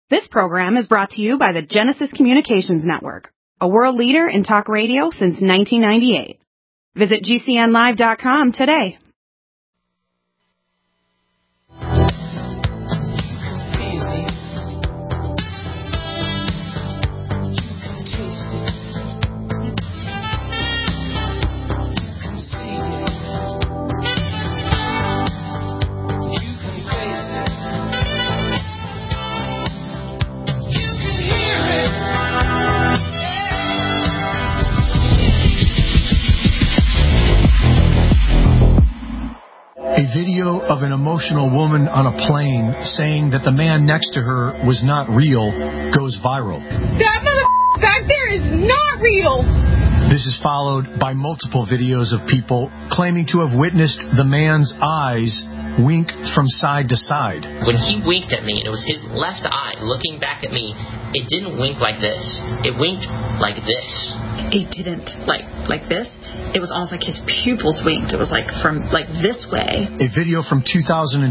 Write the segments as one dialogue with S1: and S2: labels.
S1: This program is brought to you by the Genesis Communications Network, a world leader in talk radio since 1998. Visit GCNlive.com today.
S2: A video of an emotional woman on a plane saying that the man next to her was not real goes viral.
S3: That mother back there is not real!
S2: This is followed by multiple videos of people claiming to have witnessed the man's eyes wink from side to side.
S4: When he winked at me, and it was his left eye looking back at me, it didn't wink like this. It winked like this.
S5: It didn't like this. It was almost like his pupils winked. It was like from this way.
S2: A video from 2022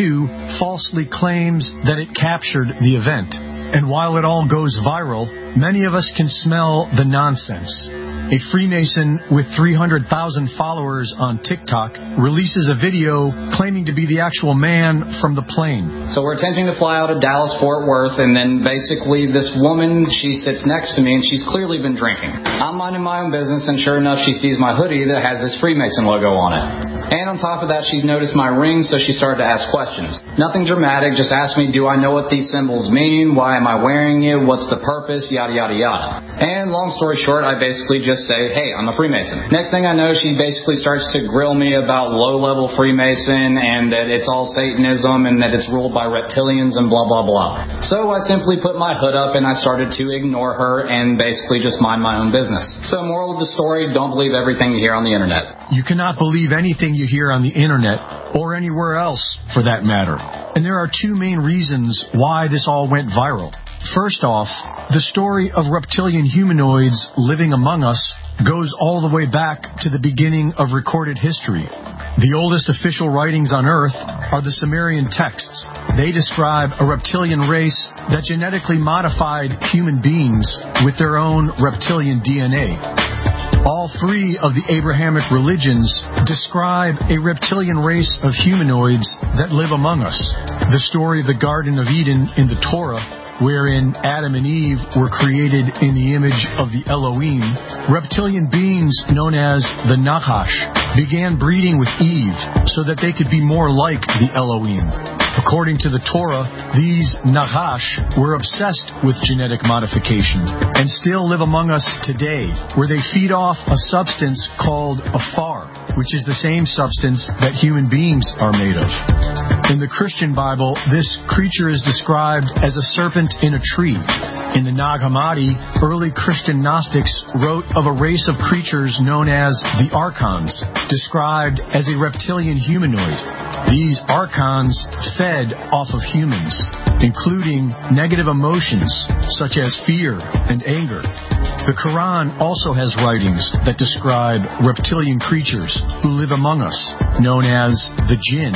S2: falsely claims that it captured the event. And while it all goes viral, many of us can smell the nonsense. A Freemason with 300,000 followers on TikTok releases a video claiming to be the actual man from the plane.
S6: So we're attempting to fly out of Dallas-Fort Worth, and then basically this woman, she sits next to me, and she's clearly been drinking. I'm minding my own business, and sure enough, she sees my hoodie that has this Freemason logo on it. And on top of that, she noticed my ring, so she started to ask questions. Nothing dramatic, just asked me, do I know what these symbols mean? Why am I wearing it? What's the purpose? Yada, yada, yada. And long story short, I basically just say, hey, I'm a Freemason. Next thing I know, she basically starts to grill me about low-level Freemason and that it's all Satanism and that it's ruled by reptilians and blah, blah, blah. So I simply put my hood up and I started to ignore her and basically just mind my own business. So moral of the story, don't believe everything you hear on the internet.
S2: You cannot believe anything you hear on the internet or anywhere else for that matter. And there are two main reasons why this all went viral. First off, the story of reptilian humanoids living among us goes all the way back to the beginning of recorded history. The oldest official writings on Earth are the Sumerian texts. They describe a reptilian race that genetically modified human beings with their own reptilian DNA. All three of the Abrahamic religions describe a reptilian race of humanoids that live among us. The story of the Garden of Eden in the Torah, wherein Adam and Eve were created in the image of the Elohim, reptilian beings known as the Nachash began breeding with Eve so that they could be more like the Elohim. According to the Torah, these Nachash were obsessed with genetic modification and still live among us today, where they feed off a substance called afar, which is the same substance that human beings are made of. In the Christian Bible, this creature is described as a serpent in a tree. In the Nag Hammadi, early Christian Gnostics wrote of a race of creatures known as the Archons, described as a reptilian humanoid. These Archons fed off of humans, including negative emotions such as fear and anger. The Quran also has writings that describe reptilian creatures who live among us, known as the jinn.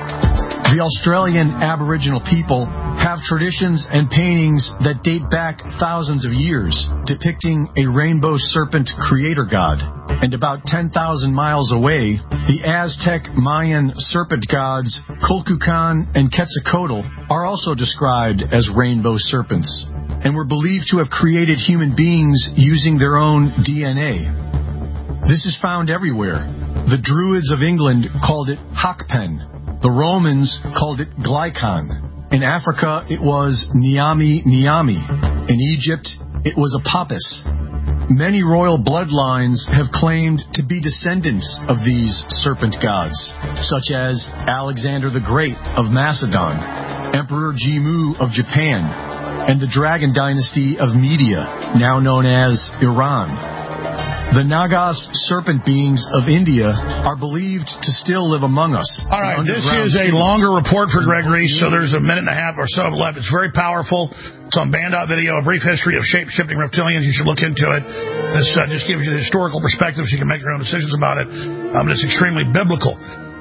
S2: The Australian Aboriginal people have traditions and paintings that date back thousands of years, depicting a rainbow serpent creator god. And about 10,000 miles away, the Aztec Mayan serpent gods Kulkukan and Quetzalcoatl are also described as rainbow serpents, and were believed to have created human beings using their own DNA. This is found everywhere. The Druids of England called it Hakpen. The Romans called it Glykon. In Africa, it was Niami Niami. In Egypt, it was Apapus. Many royal bloodlines have claimed to be descendants of these serpent gods, such as Alexander the Great of Macedon, Emperor Jimmu of Japan, and the Dragon Dynasty of Media, now known as Iran. The Nagas serpent beings of India are believed to still live among us.
S7: All right, this is a longer report for Gregory, so there's a minute and a half or so left. It's very powerful. It's on Bandot Video, A Brief History of Shape-Shifting Reptilians. You should look into it. This just gives you the historical perspective so you can make your own decisions about it. But it's extremely biblical.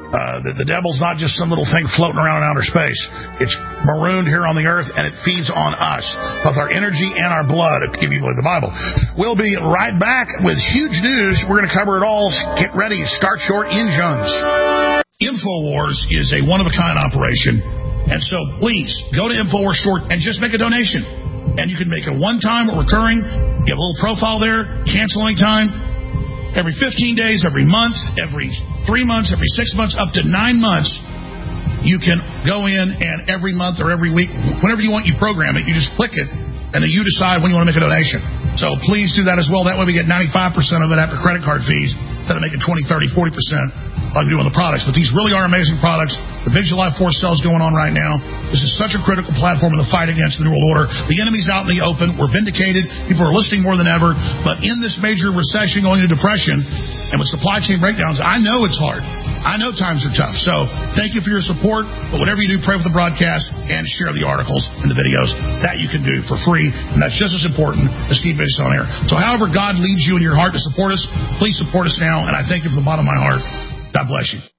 S7: The devil's not just some little thing floating around in outer space. It's marooned here on the earth, and it feeds on us, both our energy and our blood, if you believe the Bible. We'll be right back with huge news. We're going to cover it all. Get ready. Start your engines. InfoWars is a one-of-a-kind operation, and so please go to InfoWars store and just make a donation. And you can make it one-time or recurring. You have a little profile there. Cancel anytime. Every 15 days, every month, every 3 months, every 6 months, up to 9 months, you can go in and every month or every week, whenever you want, you program it. You just click it, and then you decide when you want to make a donation. So please do that as well. That way we get 95% of it after credit card fees, instead of making 20, 30, 40% like we do on the products. But these really are amazing products. The big July 4th sale is going on right now. This is such a critical platform in the fight against the New World Order. The enemy's out in the open. We're vindicated. People are listening more than ever. But in this major recession going into depression and with supply chain breakdowns, I know it's hard. I know times are tough. So thank you for your support. But whatever you do, pray for the broadcast and share the articles and the videos. That you can do for free. And that's just as important as Steve Vicious on air. So however God leads you in your heart to support us, please support us now. And I thank you from the bottom of my heart. God bless you.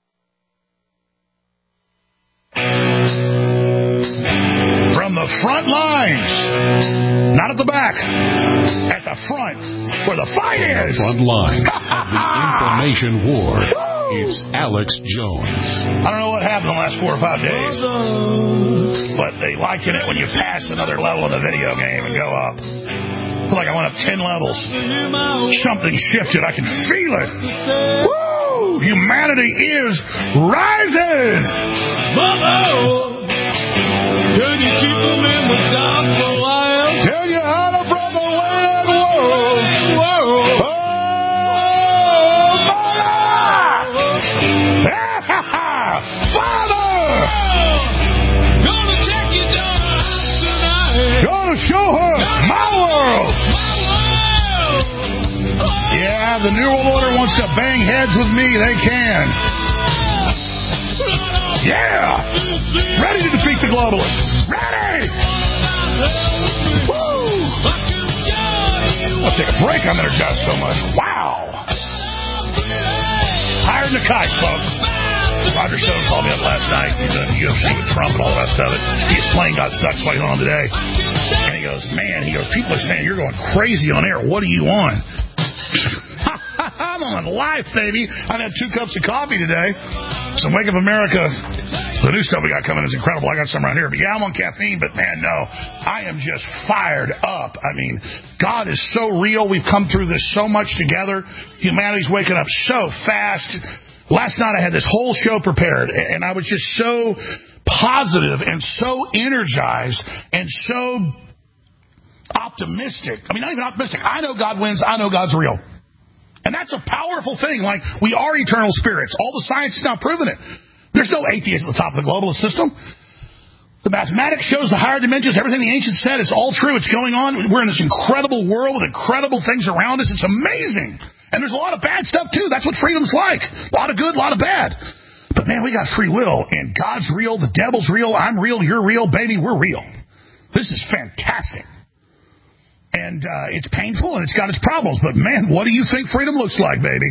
S7: From the front lines, not at the back, at the front, where the fight is.
S8: Front lines of the information war. It's Alex Jones.
S7: I don't know what happened the last 4 or 5 days, but they liken it when you pass another level in a video game and go up. I feel like I went up 10 levels. Something shifted. I can feel it. Woo! Humanity is rising.
S9: Can you keep them in the dark for a while?
S7: Tell you how to from the way world. Oh, Father!
S9: Gonna take you down tonight.
S7: Gonna show her my world. Yeah, the New World Order wants to bang heads with me. They can. Yeah! Ready to defeat the globalists. Ready! Woo! I'll take a break. I'm energized so much. Wow! Higher than a kite, folks. Roger Stone called me up last night. He's in the UFC with Trump and all the rest of it. His plane got stuck, so he's on today. And he goes, people are saying you're going crazy on air. What are you on? I'm on life, baby. I've had 2 cups of coffee today. Some Wake Up America. The new stuff we got coming is incredible. I got some right here. But yeah, I'm on caffeine, but man, no. I am just fired up. I mean, God is so real. We've come through this so much together. Humanity's waking up so fast. Last night I had this whole show prepared, and I was just so positive and so energized and so optimistic. I mean, not even optimistic. I know God wins. I know God's real. And that's a powerful thing. Like, we are eternal spirits. All the science is now proven it. There's no atheist at the top of the globalist system. The mathematics shows the higher dimensions. Everything the ancients said, it's all true. It's going on. We're in this incredible world with incredible things around us. It's amazing. And there's a lot of bad stuff, too. That's what freedom's like. A lot of good, a lot of bad. But, man, we got free will. And God's real. The devil's real. I'm real. You're real. Baby, we're real. This is fantastic. And it's painful, and it's got its problems. But, man, what do you think freedom looks like, baby?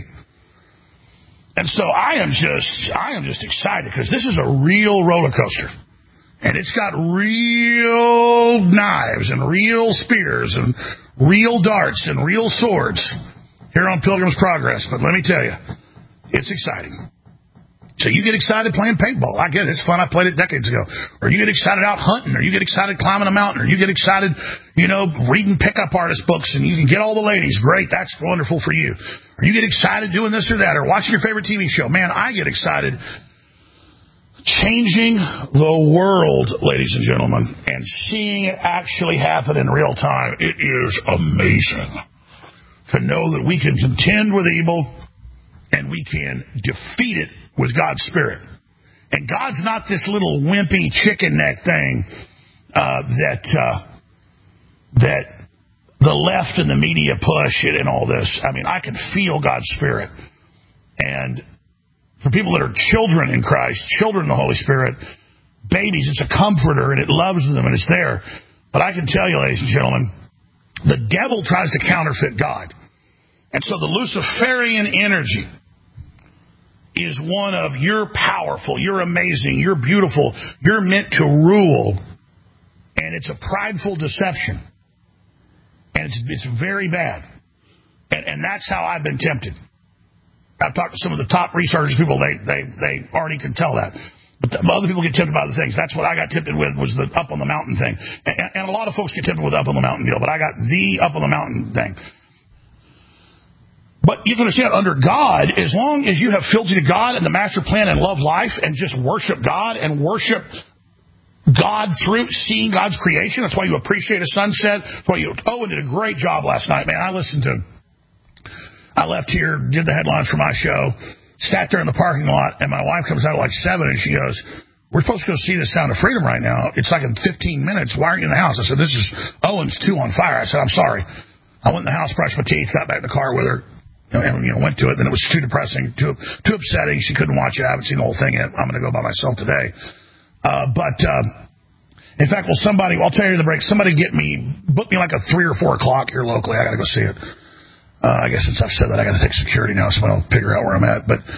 S7: And so I am just excited, because this is a real roller coaster. And it's got real knives and real spears and real darts and real swords here on Pilgrim's Progress. But let me tell you, it's exciting. So you get excited playing paintball. I get it. It's fun. I played it decades ago. Or you get excited out hunting. Or you get excited climbing a mountain. Or you get excited, reading pickup artist books and you can get all the ladies. Great. That's wonderful for you. Or you get excited doing this or that. Or watching your favorite TV show. Man, I get excited changing the world, ladies and gentlemen, and seeing it actually happen in real time. It is amazing to know that we can contend with evil and we can defeat it with God's Spirit. And God's not this little wimpy chicken neck thing that the left and the media push it and all this. I mean, I can feel God's Spirit. And for people that are children in Christ, children in the Holy Spirit, babies, it's a comforter and it loves them and it's there. But I can tell you, ladies and gentlemen, the devil tries to counterfeit God. And so the Luciferian energy is one of you're powerful, you're amazing, you're beautiful, you're meant to rule. And it's a prideful deception. And it's very bad. And that's how I've been tempted. I've talked to some of the top researchers, people, they already can tell that. But other people get tempted by other things. That's what I got tempted with, was the up on the mountain thing. And a lot of folks get tempted with the up on the mountain deal, but I got the up on the mountain thing. But you have to understand, under God, as long as you have fealty to God and the master plan and love life and just worship God and worship God through seeing God's creation, that's why you appreciate a sunset. That's why Owen did a great job last night, man. I left here, did the headlines for my show, sat there in the parking lot, and my wife comes out at like 7, and she goes, we're supposed to go see the Sound of Freedom right now. It's like in 15 minutes. Why aren't you in the house? I said, this is Owen's 2 on fire. I said, I'm sorry. I went in the house, brushed my teeth, got back in the car with her, and went to it. Then it was too depressing, too upsetting. She couldn't watch it. I haven't seen the whole thing yet. I'm going to go by myself today. In fact, I'll tell you the break, somebody book me like a 3 or 4 o'clock here locally. I got to go see it. I guess since I've said that, I got to take security now, so I don't figure out where I'm at. But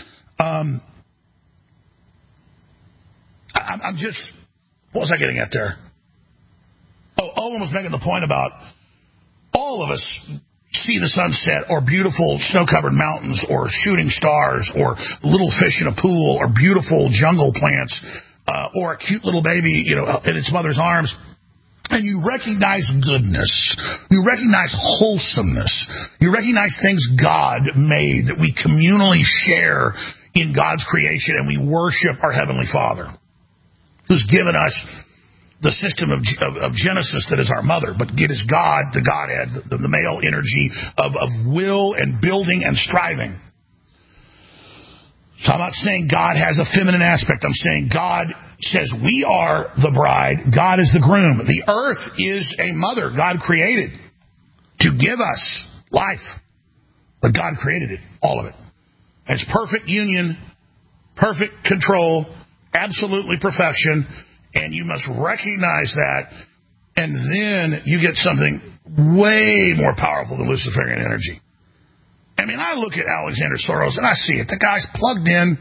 S7: I'm just, what was I getting at there? Owen was making the point about all of us see the sunset or beautiful snow-covered mountains or shooting stars or little fish in a pool or beautiful jungle plants or a cute little baby, in its mother's arms. And you recognize goodness. You recognize wholesomeness. You recognize things God made that we communally share in God's creation, and we worship our Heavenly Father, who's given us the system of Genesis that is our mother, but it is God, the Godhead, the male energy of will and building and striving. So I'm not saying God has a feminine aspect. I'm saying God says we are the bride. God is the groom. The earth is a mother God created to give us life. But God created it, all of it. It's perfect union, perfect control, absolutely perfection. And you must recognize that. And then you get something way more powerful than Luciferian energy. I mean, I look at Alexander Soros and I see it. The guy's plugged in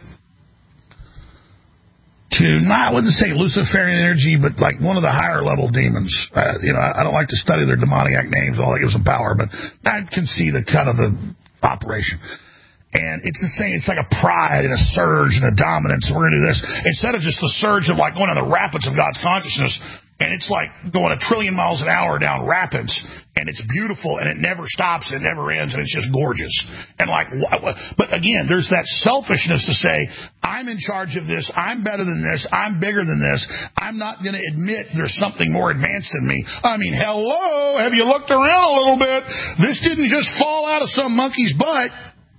S7: to, I wouldn't say Luciferian energy, but like one of the higher level demons. I don't like to study their demoniac names, all that gives them power, but I can see the kind of the operation. And it's the same, it's like a pride and a surge and a dominance. We're going to do this. Instead of just the surge of like going on the rapids of God's consciousness, and it's like going 1 trillion miles an hour down rapids, and it's beautiful, and it never stops, it never ends, and it's just gorgeous. And like, but again, there's that selfishness to say, I'm in charge of this, I'm better than this, I'm bigger than this, I'm not going to admit there's something more advanced than me. I mean, hello, have you looked around a little bit? This didn't just fall out of some monkey's butt.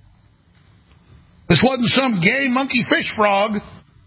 S7: This wasn't some gay monkey fish frog.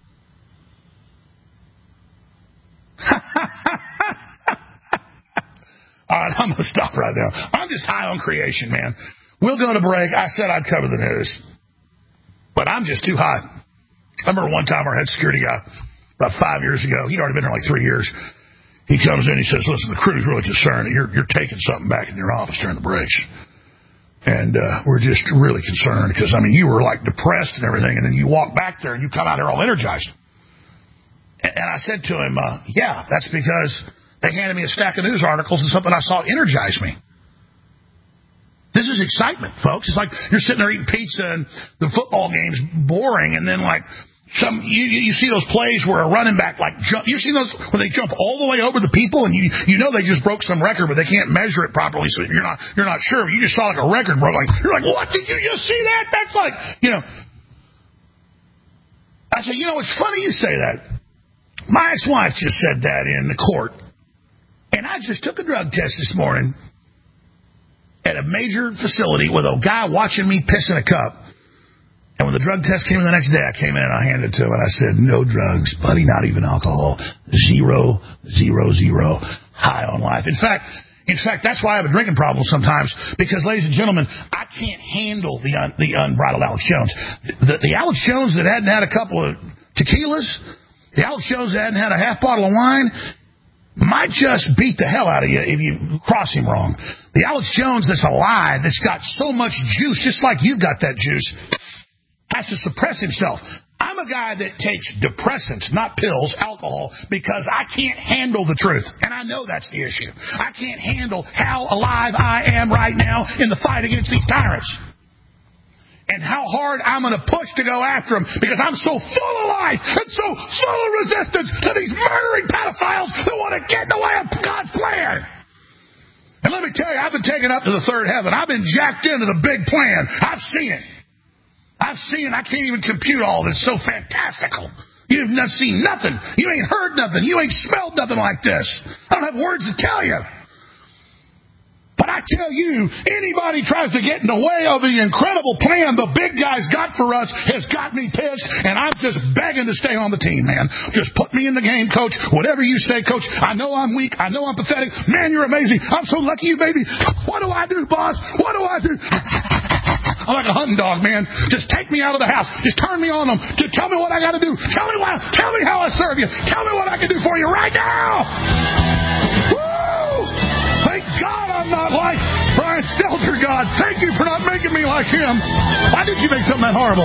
S7: All right, I'm going to stop right now. I'm just high on creation, man. We'll go to break. I said I'd cover the news, but I'm just too high. I remember one time our head security guy, about 5 years ago, he'd already been here like 3 years. He comes in, he says, listen, the crew's really concerned. You're taking something back in your office during the breaks. And we're just really concerned because, I mean, you were like depressed and everything, and then you walk back there and you come out here all energized. And I said to him, yeah, that's because they handed me a stack of news articles and something I saw energized me. This is excitement, folks. It's like you're sitting there eating pizza and the football game's boring, and then like you see those plays where a running back like jump. You've seen those where they jump all the way over the people, and you know they just broke some record, but they can't measure it properly, so you're not sure. You just saw like a record broke. Like you're like, what did you just see that? That's like, I said, it's funny you say that. My ex-wife just said that in the court. And I just took a drug test this morning at a major facility with a guy watching me piss in a cup. And when the drug test came in the next day, I came in and I handed it to him. And I said, no drugs, buddy, not even alcohol. 0, 0, 0. High on life. In fact, that's why I have a drinking problem sometimes. Because, ladies and gentlemen, I can't handle the unbridled Alex Jones. The Alex Jones that hadn't had a couple of tequilas, the Alex Jones that hadn't had a half bottle of wine, might just beat the hell out of you if you cross him wrong. The Alex Jones that's alive, that's got so much juice, just like you've got that juice, has to suppress himself. I'm a guy that takes depressants, not pills, alcohol, because I can't handle the truth. And I know that's the issue. I can't handle how alive I am right now in the fight against these tyrants. And how hard I'm going to push to go after them because I'm so full of life and so full of resistance to these murdering pedophiles that want to get in the way of God's plan. And let me tell you, I've been taken up to the third heaven. I've been jacked into the big plan. I've seen it. I can't even compute all this. It's so fantastical. You've not seen nothing. You ain't heard nothing. You ain't smelled nothing like this. I don't have words to tell you. But I tell you, anybody tries to get in the way of the incredible plan the big guys got for us has got me pissed, and I'm just begging to stay on the team, man. Just put me in the game, Coach. Whatever you say, Coach. I know I'm weak. I know I'm pathetic. Man, you're amazing. I'm so lucky you made me. What do I do, boss? What do I do? I'm like a hunting dog, man. Just take me out of the house. Just turn me on them. Just tell me what I got to do. Tell me how I serve you. Tell me what I can do for you right now. Woo! Thank God I'm not like Brian Stelter, God. Thank you for not making me like him. Why did you make something that horrible?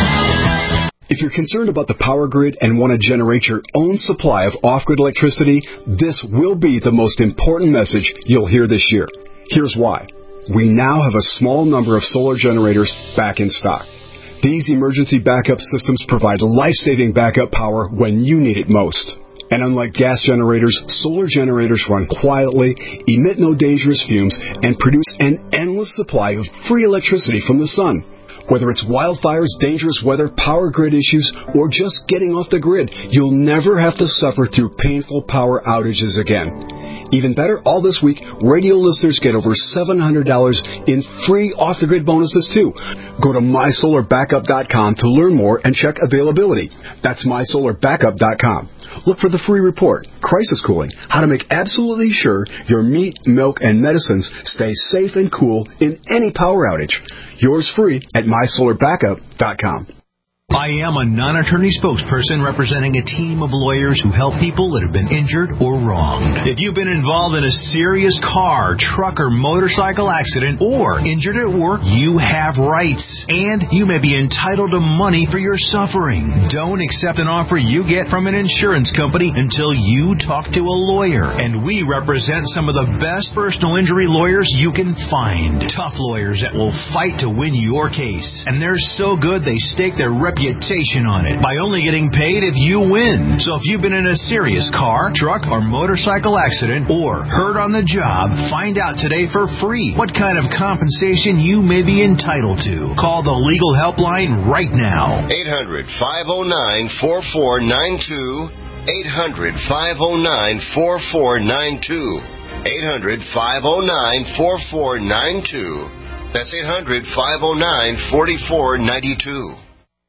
S10: If you're concerned about the power grid and want to generate your own supply of off-grid electricity, this will be the most important message you'll hear this year. Here's why. We now have a small number of solar generators back in stock. These emergency backup systems provide life-saving backup power when you need it most. And unlike gas generators, solar generators run quietly, emit no dangerous fumes, and produce an endless supply of free electricity from the sun. Whether it's wildfires, dangerous weather, power grid issues, or just getting off the grid, you'll never have to suffer through painful power outages again. Even better, all this week, radio listeners get over $700 in free off-the-grid bonuses, too. Go to MySolarBackup.com to learn more and check availability. That's MySolarBackup.com. Look for the free report, Crisis Cooling, how to make absolutely sure your meat, milk, and medicines stay safe and cool in any power outage. Yours free at MySolarBackup.com.
S11: I am a non-attorney spokesperson representing a team of lawyers who help people that have been injured or wronged. If you've been involved in a serious car, truck, or motorcycle accident or injured at work, you have rights, and you may be entitled to money for your suffering. Don't accept an offer you get from an insurance company until you talk to a lawyer, and we represent some of the best personal injury lawyers you can find. Tough lawyers that will fight to win your case, and they're so good they stake their reputation on it by only getting paid if you win. So if you've been in a serious car, truck, or motorcycle accident or hurt on the job, find out today for free what kind of compensation you may be entitled to. Call the legal helpline right now.
S12: 800-509-4492. 800-509-4492. 800-509-4492. That's 800-509-4492.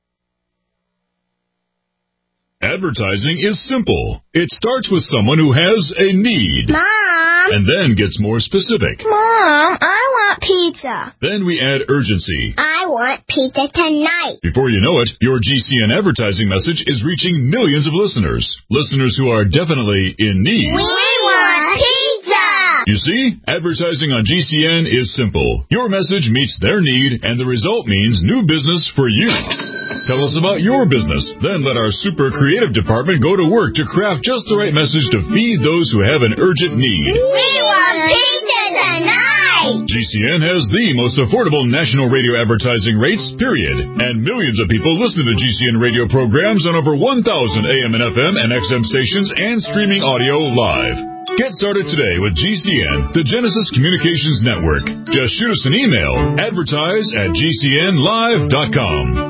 S13: Advertising is simple. It starts with someone who has a need.
S14: Mom!
S13: And then gets more specific.
S14: Mom, I want pizza.
S13: Then we add urgency.
S14: I want pizza tonight.
S13: Before you know it, your GCN advertising message is reaching millions of listeners. Listeners who are definitely in need.
S14: We want pizza!
S13: You see, advertising on GCN is simple. Your message meets their need, and the result means new business for you. Tell us about your business. Then let our super creative department go to work to craft just the right message to feed those who have an urgent need.
S14: We want pizza tonight!
S13: GCN has the most affordable national radio advertising rates, period. And millions of people listen to GCN radio programs on over 1,000 AM and FM and XM stations and streaming audio live. Get started today with GCN, the Genesis Communications Network. Just shoot us an email, advertise@gcnlive.com.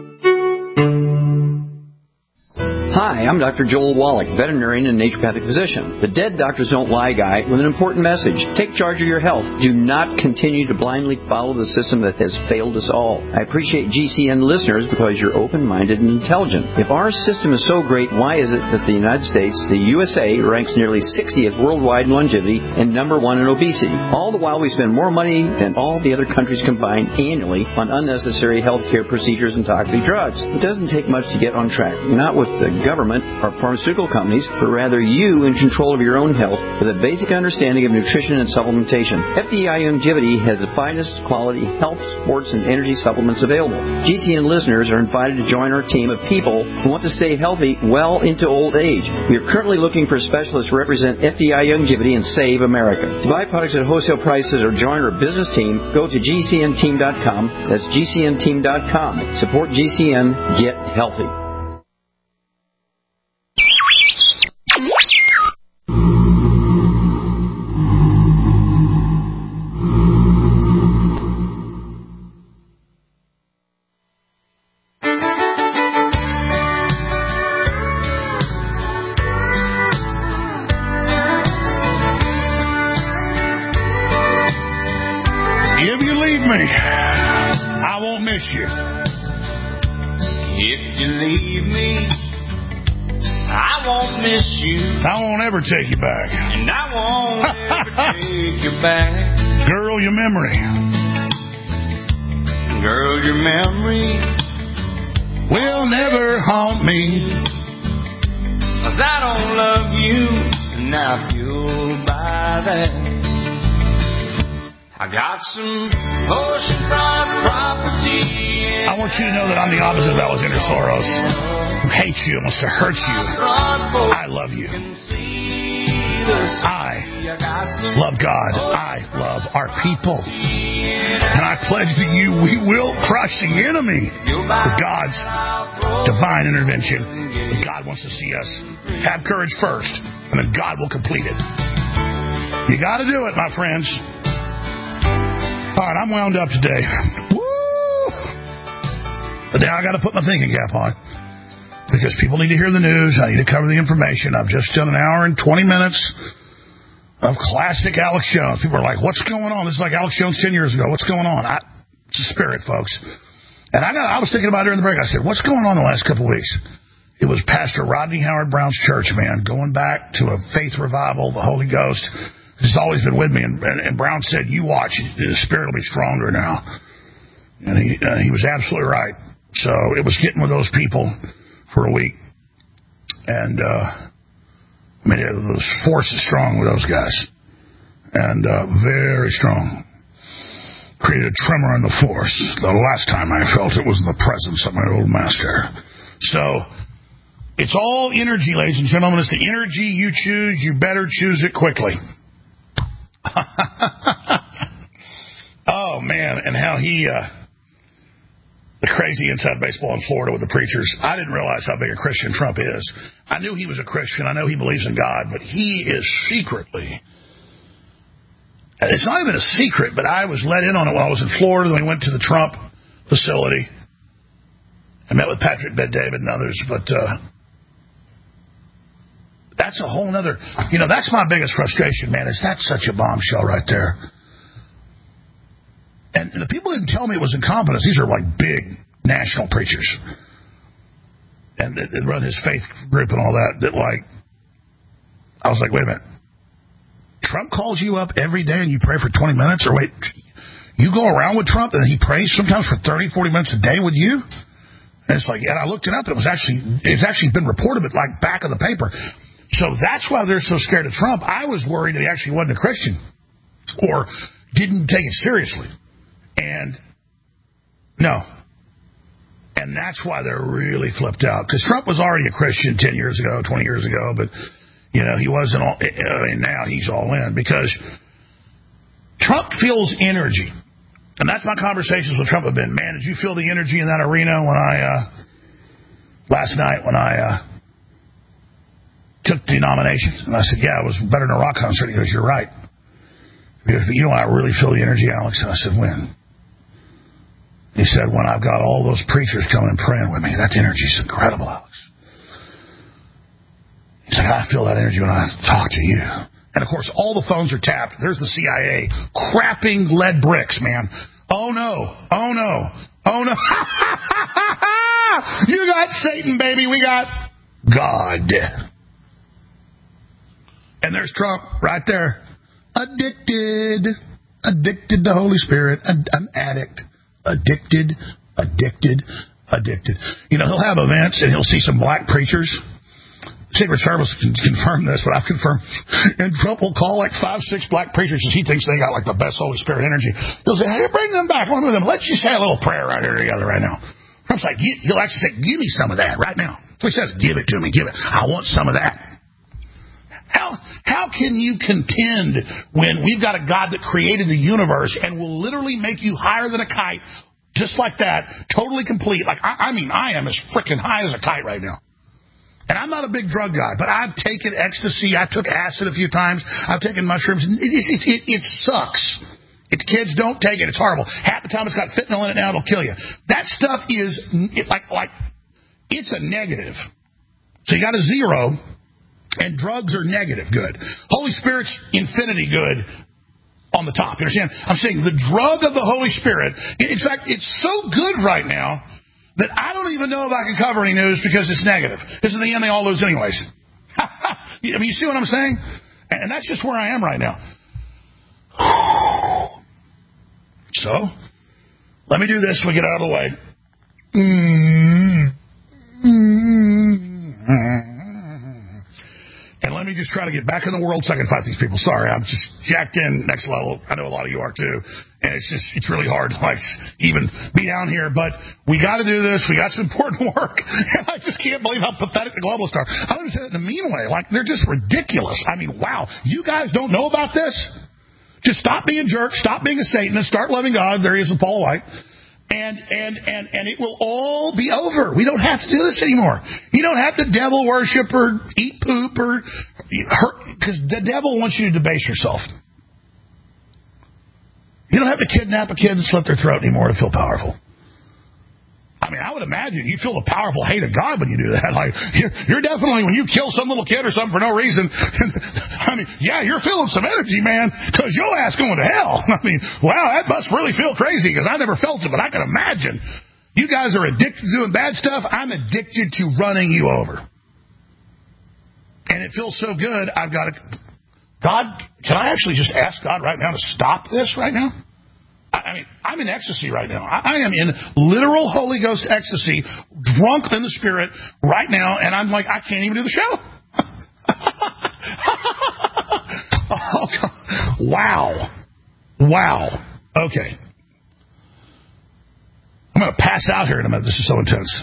S15: Hi, I'm Dr. Joel Wallach, veterinarian and naturopathic physician. The Dead Doctors Don't Lie guy with an important message. Take charge of your health. Do not continue to blindly follow the system that has failed us all. I appreciate GCN listeners because you're open-minded and intelligent. If our system is so great, why is it that the United States, the USA, ranks nearly 60th worldwide in longevity and number 1 in obesity? All the while we spend more money than all the other countries combined annually on unnecessary health care procedures and toxic drugs. It doesn't take much to get on track. Not with the government government or pharmaceutical companies, but rather you in control of your own health with a basic understanding of nutrition and supplementation. FDI Longevity has the finest quality health, sports, and energy supplements available. GCN listeners are invited to join our team of people who want to stay healthy well into old age. We are currently looking for specialists to represent FDI Longevity and Save America. To buy products at wholesale prices or join our business team, go to GCNteam.com. That's GCNteam.com. Support GCN. Get healthy.
S7: If you leave me, I won't miss you.
S9: If you leave me, I won't miss you.
S7: I won't ever take you back.
S9: And I won't ever take you back.
S7: Girl, your memory.
S9: Girl, your memory
S7: will never haunt me.
S9: 'Cause I don't love you, and I feel by that. I got some oceanfront property.
S7: I want you to know that I'm the opposite of Alexander Soros, who hates you and wants to hurt you. I love you. I love God. I love our people. And I pledge to you, we will crush the enemy with God's divine intervention. But God wants to see us have courage first, and then God will complete it. You got to do it, my friends. All right, I'm wound up today. Woo! But now I got to put my thinking cap on because people need to hear the news. I need to cover the information. I've just done an hour and 20 minutes of classic Alex Jones. People are like, "What's going on?" This is like Alex Jones 10 years ago. What's going on? It's a spirit, folks. And I was thinking about it during the break. I said, "What's going on the last couple of weeks?" It was Pastor Rodney Howard Brown's church, man, going back to a faith revival, the Holy Ghost. It's always been with me, and Brown said, "You watch, the Spirit will be stronger now." And he was absolutely right. So it was getting with those people for a week. And, the force is strong with those guys. And very strong. Created a tremor in the force. The last time I felt it was in the presence of my old master. So it's all energy, ladies and gentlemen. It's the energy you choose. You better choose it quickly. Oh, man, and how the crazy inside baseball in Florida with the preachers. I didn't realize how big a Christian Trump is. I knew he was a Christian. I know he believes in God, but he is secretly, it's not even a secret, but I was let in on it when I was in Florida. When we went to the Trump facility. I met with Patrick Bet-David and others, but that's a whole other, that's my biggest frustration, man, is that's such a bombshell right there. And the people didn't tell me it was incompetence. These are like big national preachers. And they run his faith group and all that, I was like, wait a minute. Trump calls you up every day and you pray for 20 minutes? Or wait, you go around with Trump and he prays sometimes for 30, 40 minutes a day with you? And it's like, and I looked it up, and it's actually been reported, but like back of the paper. So that's why they're so scared of Trump. I was worried that he actually wasn't a Christian or didn't take it seriously. And no. And that's why they're really flipped out. Because Trump was already a Christian 10 years ago, 20 years ago, but, he wasn't all, now he's all in. Because Trump feels energy. And that's my conversations with Trump have been. Man, did you feel the energy in that arena last night when I took the nominations? And I said, yeah, it was better than a rock concert. He goes, you're right. He goes, but I really feel the energy, Alex. And I said, when? He said, when I've got all those preachers coming and praying with me. That energy is incredible, Alex. He's like, I feel that energy when I talk to you. And, of course, all the phones are tapped. There's the CIA crapping lead bricks, man. Oh, no. Oh, no. Oh, no. You got Satan, baby. We got God. And there's Trump right there. Addicted to Holy Spirit. An addict. Addicted. He'll have events, and he'll see some black preachers. Secret Service can confirm this, but I've confirmed. And Trump will call like 5-6 black preachers because he thinks they got like the best Holy Spirit energy. He'll say, hey, bring them back. One of them. Let's just say a little prayer right here together right now. Trump's like, he'll actually say, give me some of that right now. So he says, give it to me, give it. I want some of that. How can you contend when we've got a God that created the universe and will literally make you higher than a kite, just like that, totally complete? Like, I mean, I am as freaking high as a kite right now. And I'm not a big drug guy, but I've taken ecstasy. I took acid a few times. I've taken mushrooms. It sucks. If kids don't take it, it's horrible. Half the time it's got fentanyl in it now, it'll kill you. That stuff is it's a negative. So you got a zero, and drugs are negative good. Holy Spirit's infinity good on the top. You understand? I'm saying the drug of the Holy Spirit, in fact, it's so good right now that I don't even know if I can cover any news because it's negative. Because in the end, they all lose anyways. I mean, you see what I'm saying? And that's just where I am right now. So, let me do this so we get out of the way. And let me just try to get back in the world so I can fight these people. Sorry, I'm just jacked in next level. I know a lot of you are too. And it's really hard to even be down here. But we got to do this. We got some important work. And I just can't believe how pathetic the globalists are. I don't even say that in a mean way. They're just ridiculous. I mean, wow. You guys don't know about this? Just stop being jerks. Stop being a Satanist. Start loving God. There he is with Paul White. And it will all be over. We don't have to do this anymore. You don't have to devil worship or eat poop or hurt, because the devil wants you to debase yourself. You don't have to kidnap a kid and slit their throat anymore to feel powerful. I mean, I would imagine you feel the powerful hate of God when you do that. Like, you're definitely, when you kill some little kid or something for no reason, I mean, yeah, you're feeling some energy, man, because your ass going to hell. I mean, wow, that must really feel crazy, because I never felt it, but I can imagine. You guys are addicted to doing bad stuff. I'm addicted to running you over. And it feels so good, I've got to... God, can I actually just ask God right now to stop this right now? I mean, I'm in ecstasy right now. I am in literal Holy Ghost ecstasy, drunk in the Spirit right now, and I'm like, I can't even do the show. Oh, God. Wow. Okay. I'm going to pass out here in a minute. This is so intense.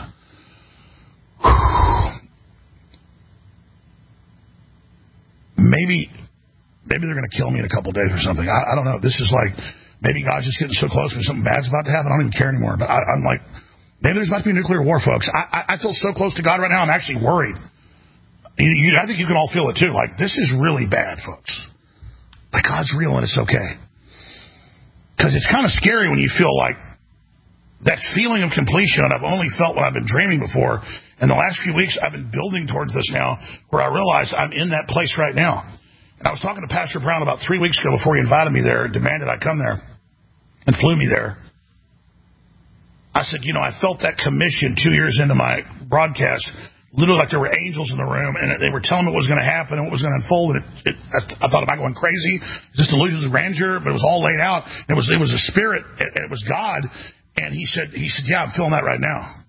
S7: Maybe they're going to kill me in a couple days or something. I don't know. This is like... Maybe God's just getting so close when something bad's about to happen. I don't even care anymore. But I'm like, maybe there's about to be a nuclear war, folks. I feel so close to God right now, I'm actually worried. I think you can all feel it, too. Like, this is really bad, folks. But God's real and it's okay. Because it's kind of scary when you feel like that feeling of completion that I've only felt when I've been dreaming before. In the last few weeks, I've been building towards this now, where I realize I'm in that place right now. And I was talking to Pastor Brown about 3 weeks ago before he invited me there and demanded I come there and flew me there. I said, I felt that commission 2 years into my broadcast, literally like there were angels in the room, and they were telling me what was going to happen and what was going to unfold. And I thought, am I going crazy? Is this delusions of grandeur? But it was all laid out. It was a spirit. It was God. And he said, yeah, I'm feeling that right now.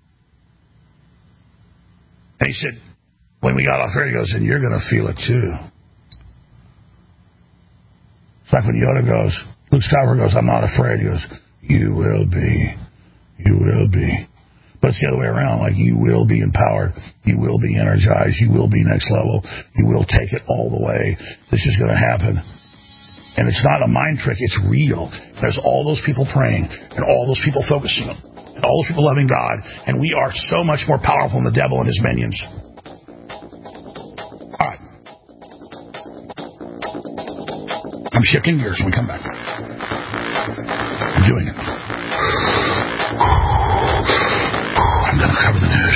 S7: And he said, when we got off there, he goes, and you're going to feel it too. It's like when Yoda goes, Luke Skywalker goes, I'm not afraid. He goes, you will be. You will be. But it's the other way around. Like, you will be empowered. You will be energized. You will be next level. You will take it all the way. This is going to happen. And it's not a mind trick. It's real. There's all those people praying and all those people focusing and all those people loving God. And we are so much more powerful than the devil and his minions. All right. I'm shifting gears when we come back. I'm doing it. I'm going to cover the news.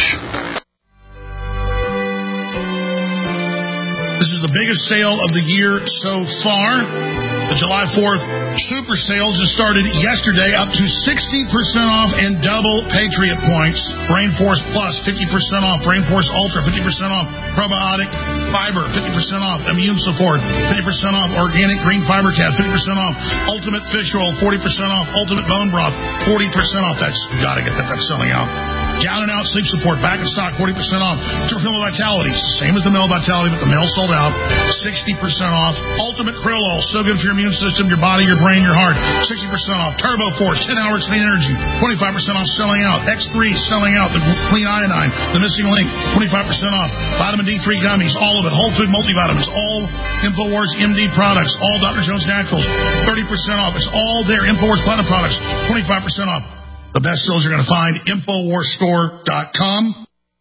S7: This is the biggest sale of the year so far. The July 4th super sale just started yesterday, up to 60% off and double Patriot points. Rainforce Plus, 50% off. Rainforce Ultra, 50% off. Probiotic Fiber, 50% off. Immune Support, 50% off. Organic Green Fiber Cap, 50% off. Ultimate Fish Roll, 40% off. Ultimate Bone Broth, 40% off. You got to get that. That's selling out. Down and Out Sleep Support, back in stock, 40% off. Terfillo Vitality, same as the male Vitality, but the male sold out, 60% off. Ultimate Krill Oil, so good for your immune system, your body, your brain, your heart, 60% off. Turbo Force, 10 hours clean energy, 25% off, selling out. X3 selling out. The clean iodine, the missing link, 25% off. Vitamin D3 gummies, all of it. Whole food multivitamins, all InfoWars MD products, all Dr. Jones Naturals, 30% off. It's all their InfoWars Platinum products, 25% off. The best deals you're going to find, InfoWarsStore.com.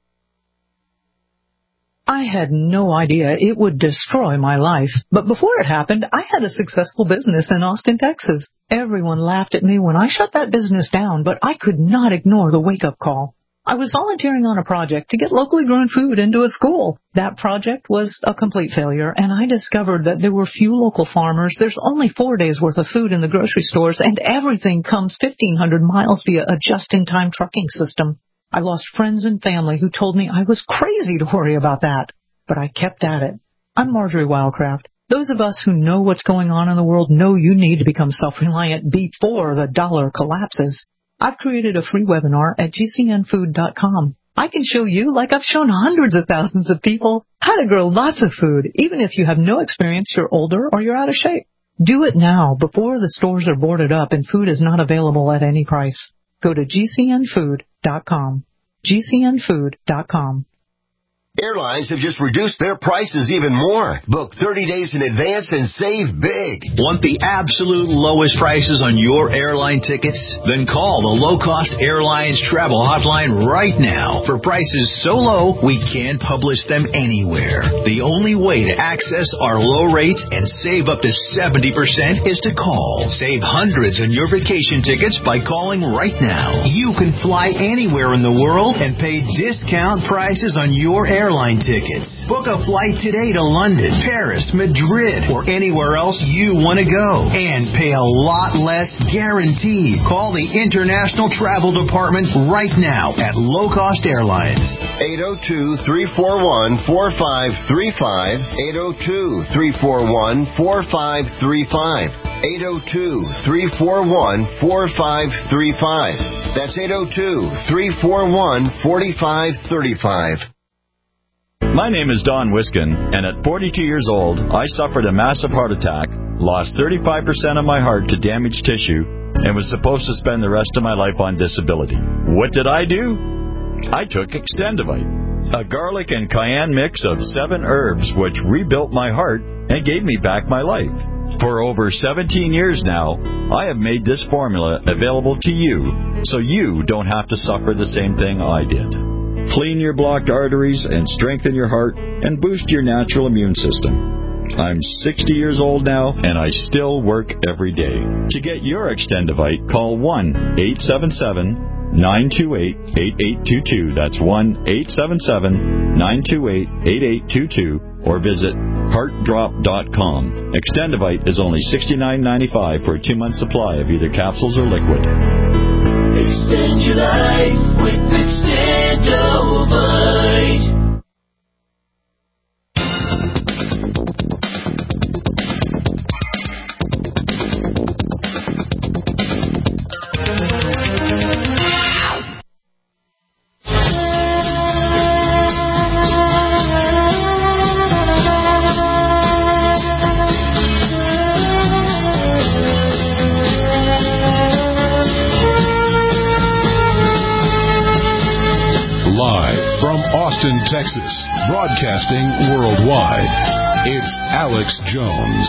S16: I had no idea it would destroy my life. But before it happened, I had a successful business in Austin, Texas. Everyone laughed at me when I shut that business down, but I could not ignore the wake-up call. I was volunteering on a project to get locally grown food into a school. That project was a complete failure, and I discovered that there were few local farmers. There's only 4 days' worth of food in the grocery stores, and everything comes 1,500 miles via a just-in-time trucking system. I lost friends and family who told me I was crazy to worry about that. But I kept at it. I'm Marjorie Wildcraft. Those of us who know what's going on in the world know you need to become self-reliant before the dollar collapses. I've created a free webinar at gcnfood.com. I can show you, like I've shown hundreds of thousands of people, how to grow lots of food, even if you have no experience, you're older, or you're out of shape. Do it now, before the stores are boarded up and food is not available at any price. Go to gcnfood.com. gcnfood.com.
S12: Airlines have just reduced their prices even more. Book 30 days in advance and save big.
S11: Want the absolute lowest prices on your airline tickets? Then call the Low Cost Airlines Travel Hotline right now for prices so low we can't publish them anywhere. The only way to access our low rates and save up to 70% is to call. Save hundreds on your vacation tickets by calling right now. You can fly anywhere in the world and pay discount prices on your airline tickets. Book a flight today to London, Paris, Madrid, or anywhere else you want to go and pay a lot less guaranteed. Call the International Travel Department right now at Low Cost Airlines.
S12: 802-341-4535. 802-341-4535. 802-341-4535. That's 802-341-4535.
S17: My name is Don Wiskin, and at 42 years old, I suffered a massive heart attack, lost 35% of my heart to damaged tissue, and was supposed to spend the rest of my life on disability. What did I do? I took Extendivite, a garlic and cayenne mix of 7 herbs which rebuilt my heart and gave me back my life. For over 17 years now, I have made this formula available to you, so you don't have to suffer the same thing I did. Clean your blocked arteries and strengthen your heart and boost your natural immune system. I'm 60 years old now, and I still work every day. To get your Extendivite, call 1-877-928-8822. That's 1-877-928-8822. Or visit heartdrop.com. Extendivite is only $69.95 for a 2-month supply of either capsules or liquid.
S9: Extend your life with Extendovite.
S8: Austin, Texas, broadcasting worldwide. It's Alex Jones.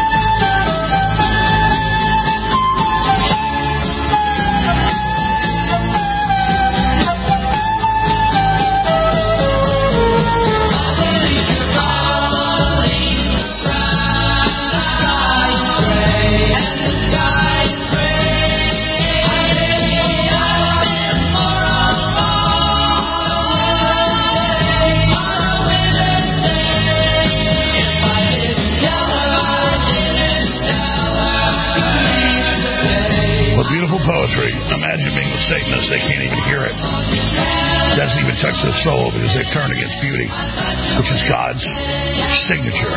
S7: Imagine being with Satanists, they can't even hear it. It doesn't even touch their soul because they've turned against beauty, which is God's signature.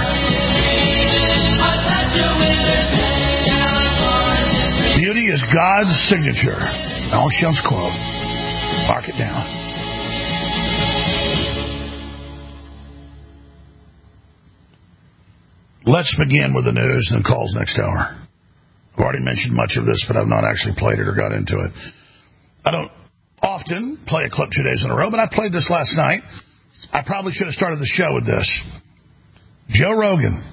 S7: Beauty is God's signature. Al Shump's quote. Mark it down. Let's begin with the news and calls next hour. I've already mentioned much of this, but I've not actually played it or got into it. I don't often play a clip 2 days in a row, but I played this last night. I probably should have started the show with this. Joe Rogan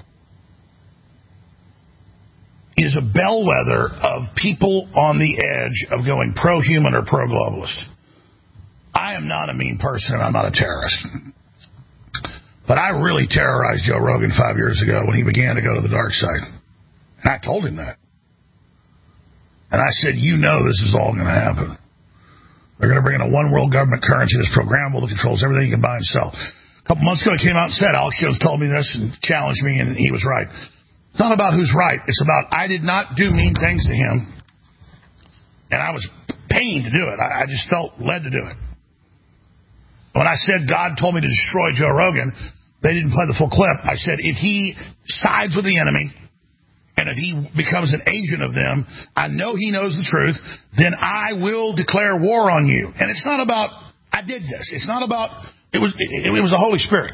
S7: is a bellwether of people on the edge of going pro-human or pro-globalist. I am not a mean person, and I'm not a terrorist. But I really terrorized Joe Rogan 5 years ago when he began to go to the dark side. And I told him that. And I said, you know this is all going to happen. They're going to bring in a one-world government currency that's programmable that controls everything you can buy and sell. A couple months ago, he came out and said, Alex Jones told me this and challenged me, and he was right. It's not about who's right. It's about I did not do mean things to him, and I was pained to do it. I just felt led to do it. When I said God told me to destroy Joe Rogan, they didn't play the full clip. I said if he sides with the enemy and if he becomes an agent of them, I know he knows the truth, then I will declare war on you. And it's not about I did this. It's not about it was the Holy Spirit.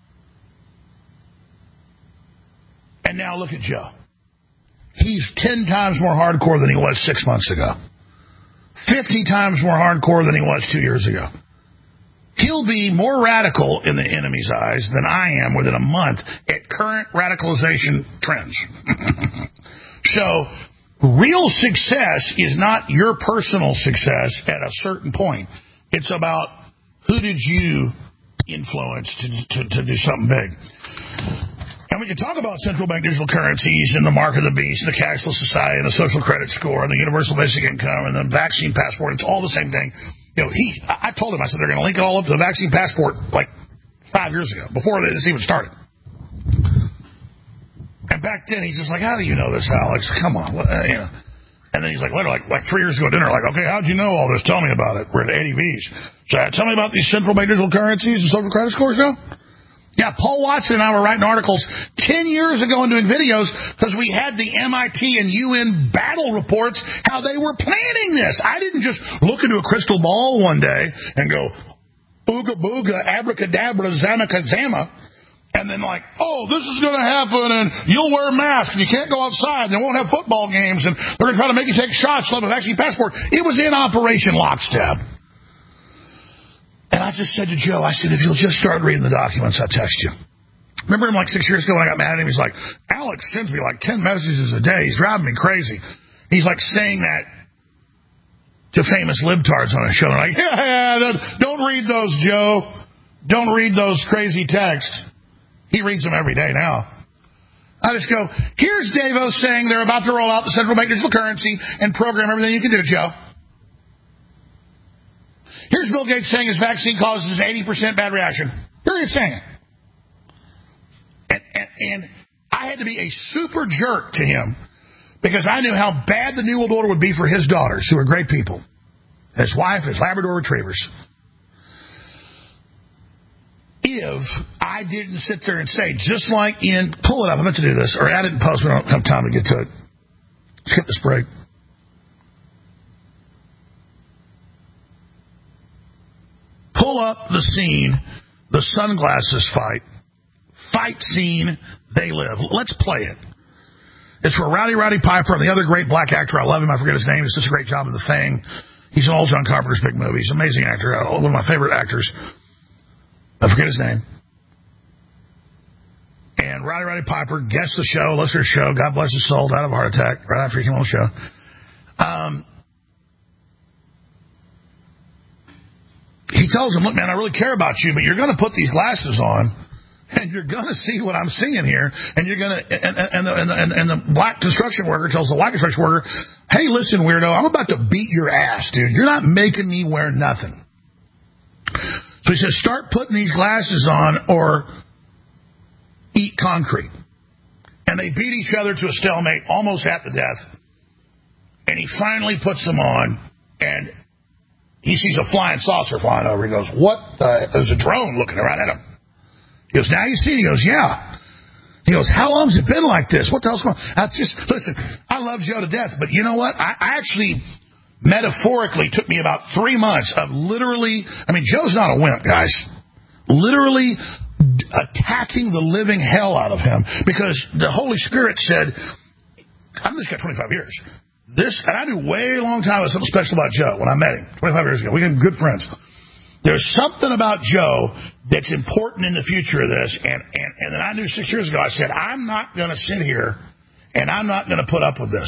S7: And now look at Joe. He's 10 times more hardcore than he was 6 months ago. 50 times more hardcore than he was 2 years ago. He'll be more radical in the enemy's eyes than I am within a month at current radicalization trends. So, real success is not your personal success at a certain point. It's about who did you influence to do something big. And we can talk about central bank digital currencies and the mark of the beast, the cashless society, and the social credit score, and the universal basic income, and the vaccine passport. It's all the same thing. You know, I told him, I said, they're going to link it all up to the vaccine passport like 5 years ago, before this even started. And back then, he's just like, how do you know this, Alex? Come on. You know. And then he's like, later, like 3 years ago at dinner, like, okay, how'd you know all this? Tell me about it. We're at Eddie V's. So tell me about these central bank digital currencies and social credit scores now? Yeah, Paul Watson and I were writing articles 10 years ago and doing videos because we had the MIT and UN battle reports, how they were planning this. I didn't just look into a crystal ball one day and go, ooga booga, abracadabra, zamaka zama, and then like, oh, this is going to happen and you'll wear a mask and you can't go outside and they won't have football games and they're going to try to make you take shots, like a vaccine passport. It was in Operation Lockstep. And I just said to Joe, I said, if you'll just start reading the documents, I'll text you. Remember him like 6 years ago when I got mad at him? He's like, Alex sends me like 10 messages a day. He's driving me crazy. He's like saying that to famous libtards on his show. They're like, yeah, don't read those, Joe. Don't read those crazy texts. He reads them every day now. I just go, here's Davos saying they're about to roll out the central bank digital currency and program everything you can do, Joe. Here's Bill Gates saying his vaccine causes 80% bad reaction. Here he is saying it. And I had to be a super jerk to him because I knew how bad the New World Order would be for his daughters, who are great people. His wife, his Labrador retrievers. If I didn't sit there and say, just like in, pull it up, I meant to do this, or add it in post, we don't have time to get to it. Skip this break. Pull up the scene, the sunglasses fight scene, they live. Let's play it. It's for Rowdy Piper and the other great black actor. I love him. I forget his name. He's such a great job in The Thing. He's in all John Carpenter's big movies. Amazing actor. One of my favorite actors. I forget his name. And Rowdy Piper guests the show, listens to the show. God bless his soul. Died of a heart attack right after he came on the show. He tells him, look, man, I really care about you, but you're going to put these glasses on, and you're going to see what I'm seeing here, and you're going to, and the black construction worker tells the white construction worker, hey, listen, weirdo, I'm about to beat your ass, dude. You're not making me wear nothing. So he says, start putting these glasses on or eat concrete. And they beat each other to a stalemate, almost at the death. And he finally puts them on, and he sees a flying saucer flying over. He goes, what the? There's a drone looking around at him. He goes, now you see? He goes, yeah. He goes, how long has it been like this? What the hell's going on? Listen, I love Joe to death, but you know what? I actually metaphorically took me about 3 months of literally, I mean, Joe's not a wimp, guys. Literally attacking the living hell out of him because the Holy Spirit said, I'm this guy 25 years. And I knew way long time was something special about Joe when I met him 25 years ago. We became good friends. There's something about Joe that's important in the future of this. And then I knew 6 years ago, I said, I'm not going to sit here and I'm not going to put up with this.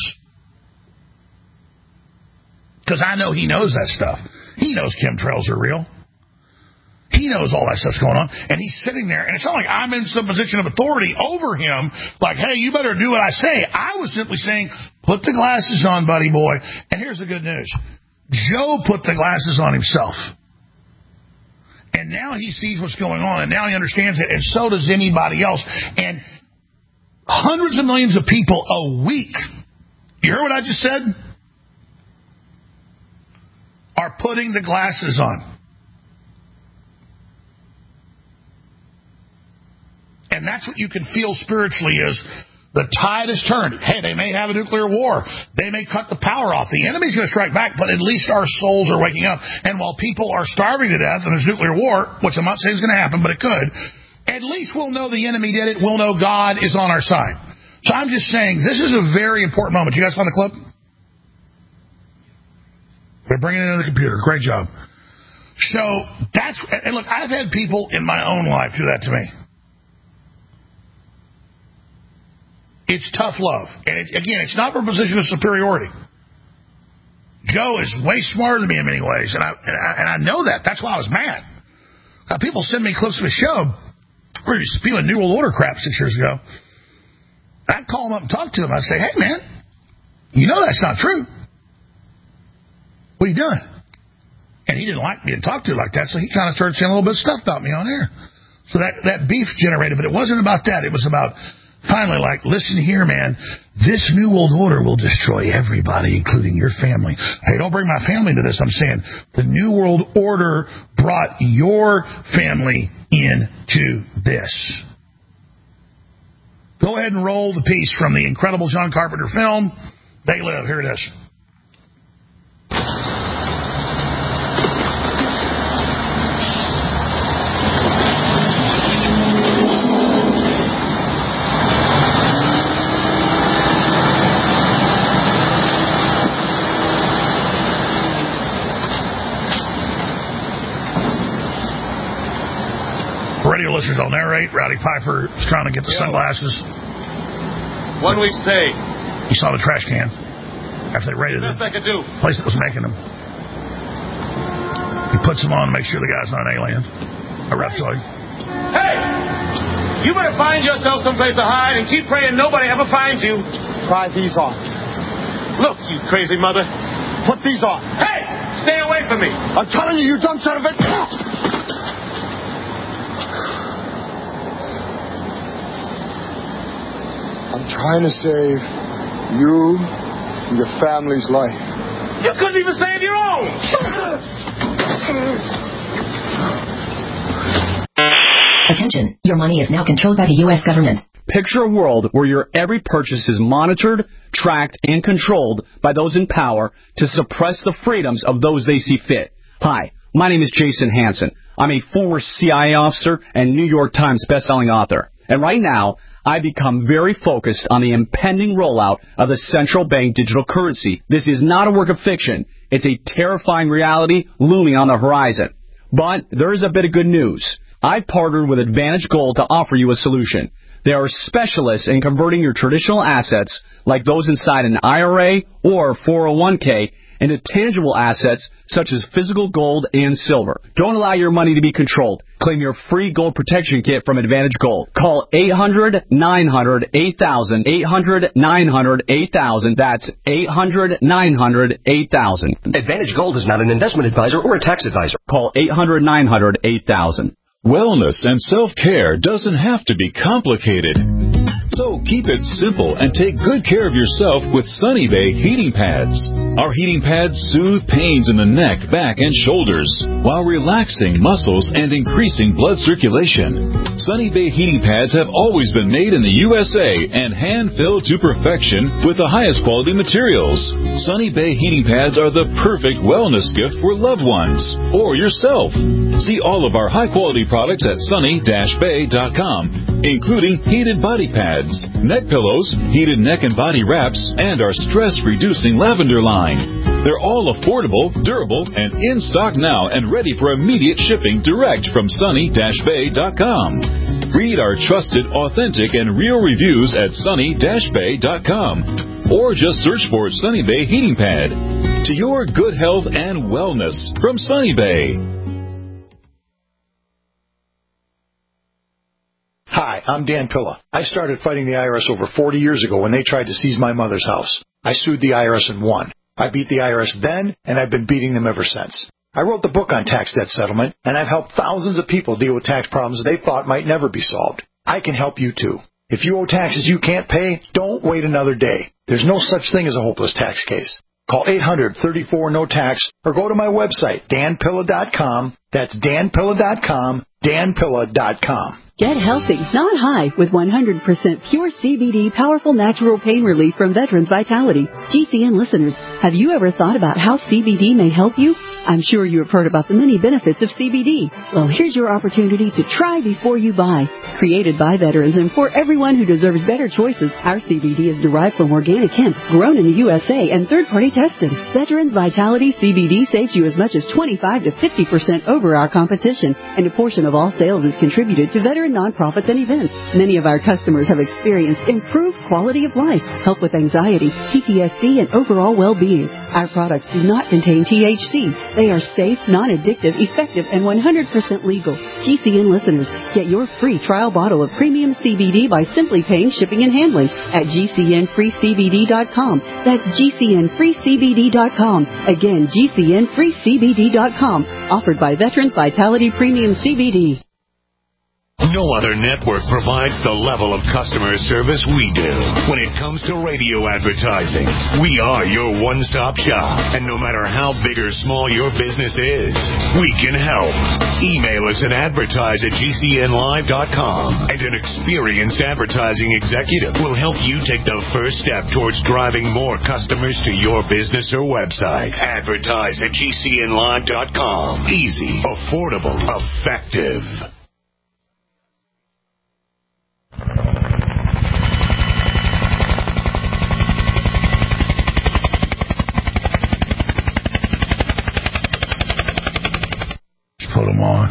S7: Because I know he knows that stuff. He knows chemtrails are real. He knows all that stuff's going on. And he's sitting there, and it's not like I'm in some position of authority over him, like, hey, you better do what I say. I was simply saying, put the glasses on, buddy boy. And here's the good news. Joe put the glasses on himself. And now he sees what's going on, and now he understands it, and so does anybody else. And hundreds of millions of people a week, you heard what I just said? Are putting the glasses on. And that's what you can feel spiritually is the tide has turned. Hey, they may have a nuclear war. They may cut the power off. The enemy's going to strike back, but at least our souls are waking up. And while people are starving to death and there's nuclear war, which I'm not saying is going to happen, but it could, at least we'll know the enemy did it. We'll know God is on our side. So I'm just saying this is a very important moment. You guys find the clip? They're bringing it into the computer. Great job. So that's, and look, I've had people in my own life do that to me. It's tough love. And again, it's not from a position of superiority. Joe is way smarter than me in many ways, and I know that. That's why I was mad. People send me clips of his show where he's spewing New World Order crap 6 years ago. I'd call him up and talk to him. I'd say, hey, man, you know that's not true. What are you doing? And he didn't like being talked to like that, so he kind of started saying a little bit of stuff about me on air. So that beef generated, but it wasn't about that. It was about finally, like, listen here, man, this New World Order will destroy everybody, including your family. Hey, don't bring my family into this. I'm saying the New World Order brought your family into this. Go ahead and roll the piece from the incredible John Carpenter film, They Live. Here it is. Radio listeners, I'll narrate. Rowdy Piper is trying to get the sunglasses.
S18: 1 week's pay.
S7: You saw the trash can after they raided
S18: Best I could do.
S7: the place that was making them. He puts them on to make sure the guy's not an alien, a reptoid.
S18: Hey! You better find yourself someplace to hide and keep praying nobody ever finds you.
S19: Try these on.
S18: Look, you crazy mother.
S19: Put these on.
S18: Hey! Stay away from me.
S19: I'm telling you, you dumb son of a... I'm trying to save you and your family's life.
S18: You couldn't even save your own.
S20: Attention, your money is now controlled by the U.S. government.
S21: Picture a world where your every purchase is monitored, tracked, and controlled by those in power to suppress the freedoms of those they see fit. Hi, my name is Jason Hansen. I'm a former CIA officer and New York Times bestselling author. And right now, I become very focused on the impending rollout of the central bank digital currency. This is not a work of fiction. It's a terrifying reality looming on the horizon. But there is a bit of good news. I've partnered with Advantage Gold to offer you a solution. They are specialists in converting your traditional assets, like those inside an IRA or 401k, into tangible assets such as physical gold and silver. Don't allow your money to be controlled. Claim your free gold protection kit from Advantage Gold. Call 800-900-8000. 800-900-8000. That's 800-900-8000.
S22: Advantage Gold is not an investment advisor or a tax advisor.
S21: Call 800-900-8000.
S13: Wellness and self-care doesn't have to be complicated. So keep it simple and take good care of yourself with Sunny Bay heating pads. Our heating pads soothe pains in the neck, back, and shoulders while relaxing muscles and increasing blood circulation. Sunny Bay heating pads have always been made in the USA and hand-filled to perfection with the highest quality materials. Sunny Bay heating pads are the perfect wellness gift for loved ones or yourself. See all of our high-quality products at sunny-bay.com, including heated body pads, neck pillows, heated neck and body wraps, and our stress-reducing lavender line. They're all affordable, durable, and in stock now and ready for immediate shipping direct from sunny-bay.com. Read our trusted, authentic, and real reviews at sunny-bay.com. Or just search for Sunny Bay Heating Pad. To your good health and wellness from Sunny Bay.
S1: Hi, I'm Dan Pilla. I started fighting the IRS over 40 years ago when they tried to seize my mother's house. I sued the IRS and won. I beat the IRS then, and I've been beating them ever since. I wrote the book on tax debt settlement, and I've helped thousands of people deal with tax problems they thought might never be solved. I can help you too. If you owe taxes you can't pay, don't wait another day. There's no such thing as a hopeless tax case. Call 800-34-NO-TAX or go to my website, danpilla.com. That's danpilla.com, danpilla.com.
S3: Get healthy, not high, with 100% pure CBD powerful natural pain relief from Veterans Vitality. GCN listeners, have you ever thought about how CBD may help you? I'm sure you have heard about the many benefits of CBD. Well, here's your opportunity to try before you buy. Created by veterans and for everyone who deserves better choices, our CBD is derived from organic hemp, grown in the USA and third-party tested. Veterans Vitality CBD saves you as much as 25 to 50% over our competition, and a portion of all sales is contributed to veteran nonprofits and events. Many of our customers have experienced improved quality of life, help with anxiety, PTSD, and overall well-being. Our products do not contain THC. They are safe, non-addictive, effective, and 100% legal. GCN listeners, get your free trial bottle of premium CBD by simply paying shipping and handling at GCNFreeCBD.com. That's GCNFreeCBD.com. Again, GCNFreeCBD.com. Offered by Veterans Vitality Premium CBD.
S23: No other network provides the level of customer service we do. When it comes to radio advertising, we are your one-stop shop. And no matter how big or small your business is, we can help. Email us at advertise@gcnlive.com, and an experienced advertising executive will help you take the first step towards driving more customers to your business or website. Advertise@gcnlive.com. Easy, affordable, effective.
S7: Put them on.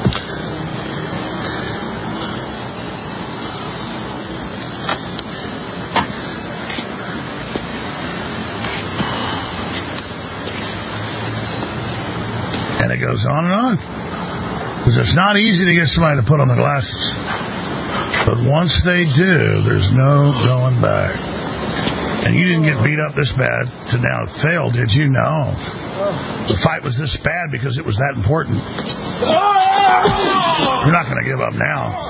S7: And it goes on and on. Because it's not easy to get somebody to put on the glasses. But once they do, there's no going back. And you didn't get beat up this bad to now fail, did you? No. The fight was this bad because it was that important. You're not going to give up now.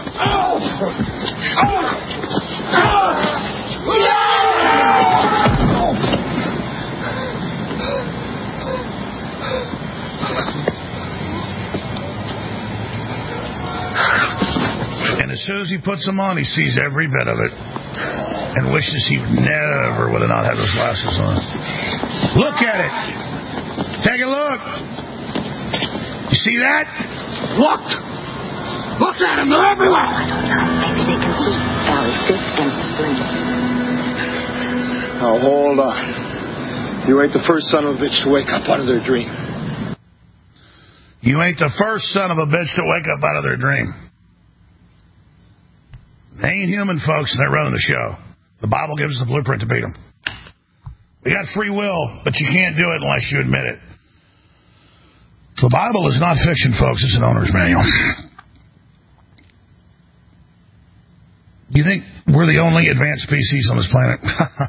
S7: And as soon as he puts them on, he sees every bit of it and wishes he never would have not had those glasses on. Look at it. Take a look. You see that? Look. Look at them. They're everywhere.
S24: Maybe they can see Valley 5th and Spring.
S19: Now, hold on. You ain't the first son of a bitch to wake up out of their dream.
S7: You ain't the first son of a bitch to wake up out of their dream. They ain't human, folks, and they're running the show. The Bible gives us the blueprint to beat them. We got free will, but you can't do it unless you admit it. The Bible is not fiction, folks. It's an owner's manual. You think we're the only advanced species on this planet?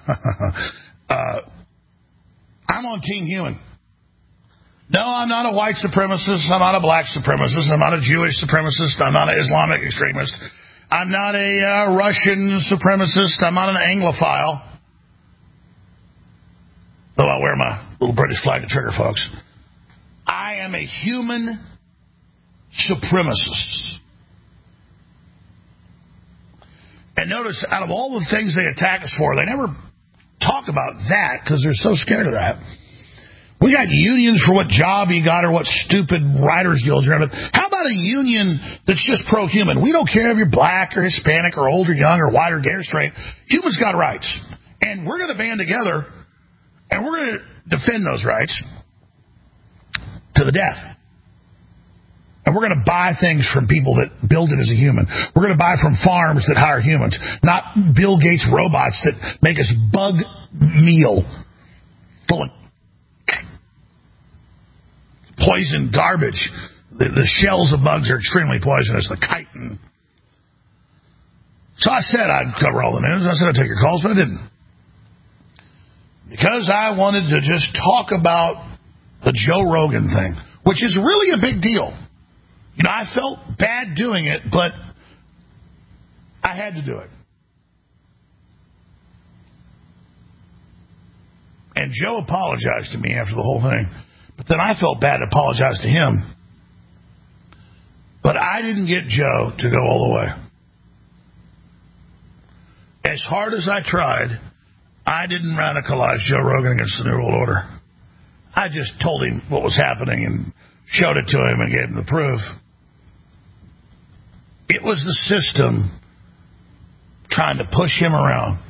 S7: I'm on Team Human. No, I'm not a white supremacist. I'm not a black supremacist. I'm not a Jewish supremacist. I'm not an Islamic extremist. I'm not a Russian supremacist. I'm not an Anglophile. Though I wear my Little British flag to trigger, folks. I am a human supremacist. And notice, out of all the things they attack us for, they never talk about that because they're so scared of that. We got unions for what job you got or what stupid writers guilds you're in. How about a union that's just pro-human? We don't care if you're black or Hispanic or old or young or white or gay or straight. Humans got rights. And we're going to band together and we're going to defend those rights to the death. And we're going to buy things from people that build it as a human. We're going to buy from farms that hire humans, not Bill Gates robots that make us bug meal full of poison garbage. The shells of bugs are extremely poisonous. The chitin. So I said I'd cover all the news. I said I'd take your calls, but I didn't. Because I wanted to just talk about the Joe Rogan thing, which is really a big deal. You know, I felt bad doing it, but I had to do it. And Joe apologized to me after the whole thing. But then I felt bad to apologize to him. But I didn't get Joe to go all the way. As hard as I tried, I didn't radicalize Joe Rogan against the New World Order. I just told him what was happening and showed it to him and gave him the proof. It was the system trying to push him around.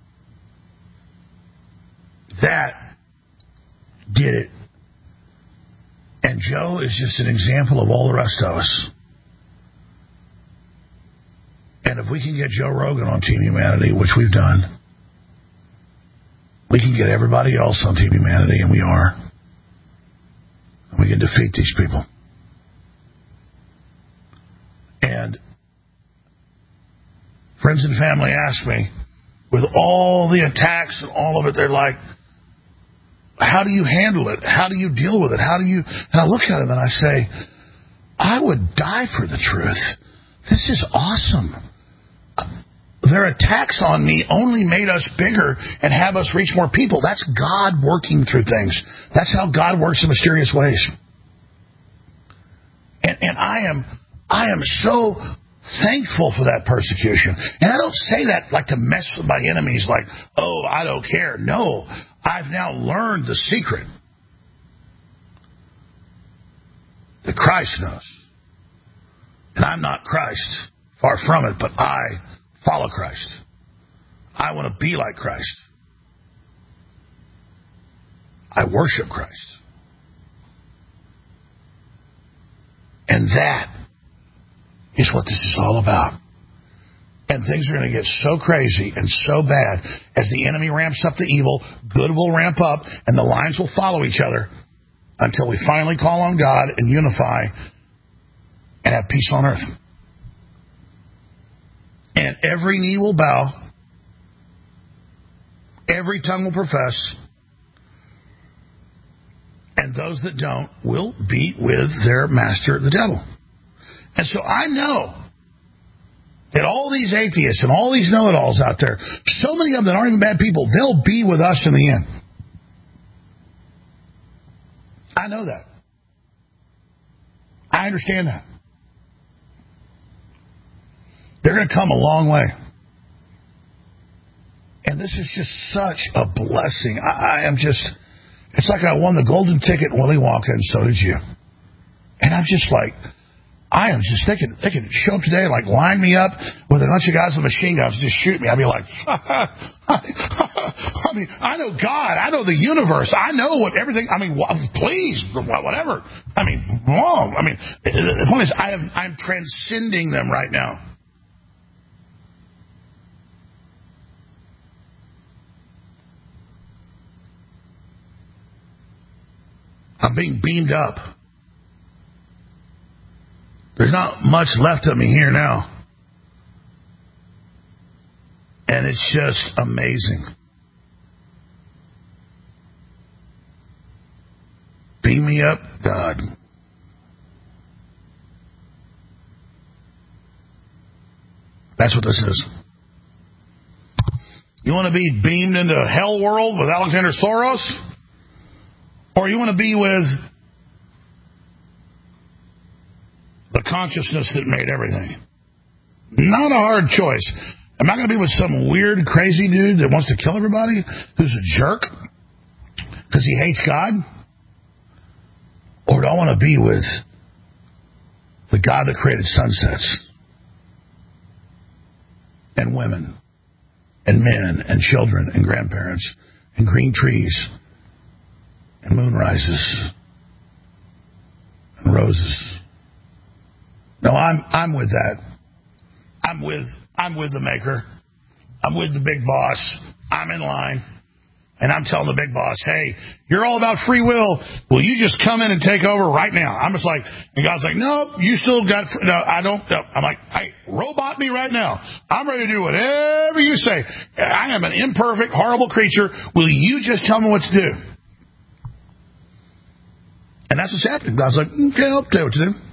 S7: That did it. And Joe is just an example of all the rest of us. And if we can get Joe Rogan on Team Humanity, which we've done, we can get everybody else on Team Humanity, and we are. And we can defeat these people. And friends and family ask me, with all the attacks and all of it, they're like, how do you handle it? How do you deal with it? And I look at them and I say, I would die for the truth. This is awesome. Their attacks on me only made us bigger and have us reach more people. That's God working through things. That's how God works in mysterious ways. And I am so thankful for that persecution. And I don't say that like to mess with my enemies, like, oh, I don't care. No, I've now learned the secret that Christ knows. And I'm not Christ, far from it, but I follow Christ. I want to be like Christ. I worship Christ. And that is what this is all about. And things are going to get so crazy and so bad as the enemy ramps up the evil, good will ramp up, and the lines will follow each other until we finally call on God and unify and have peace on earth. And every knee will bow, every tongue will profess, and those that don't will be with their master, the devil. And so I know that all these atheists and all these know-it-alls out there, so many of them that aren't even bad people, they'll be with us in the end. I know that. I understand that. They're going to come a long way. And this is just such a blessing. I am just, it's like I won the golden ticket in Willy Wonka, and so did you. And I'm just like, I am just thinking, they could show up today and like line me up with a bunch of guys with machine guns and just shoot me. I'd be like, I mean, I know God. I know the universe. I know what everything, I mean, please, whatever. I mean, wrong. I mean, the point is, I'm transcending them right now. I'm being beamed up. There's not much left of me here now. And it's just amazing. Beam me up, God. That's what this is. You want to be beamed into hell world with Alexander Soros? Or you want to be with the consciousness that made everything? Not a hard choice. Am I going to be with some weird, crazy dude that wants to kill everybody, who's a jerk because he hates God? Or do I want to be with the God that created sunsets and women and men and children and grandparents and green trees and moonrises and roses? No, I'm with that. I'm with the maker. I'm with the big boss. I'm in line. And I'm telling the big boss, hey, you're all about free will. Will you just come in and take over right now? I'm just like, and God's like, no, you still got, no, I don't. No. I'm like, hey, robot me right now. I'm ready to do whatever you say. I am an imperfect, horrible creature. Will you just tell me what to do? And that's what's happening. God's like, okay, I'll tell you what to do.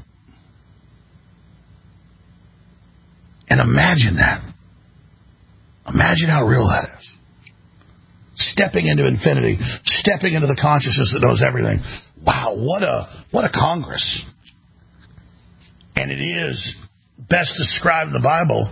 S7: And imagine that. Imagine how real that is. Stepping into infinity, stepping into the consciousness that knows everything. Wow, what a Congress. And it is best described in the Bible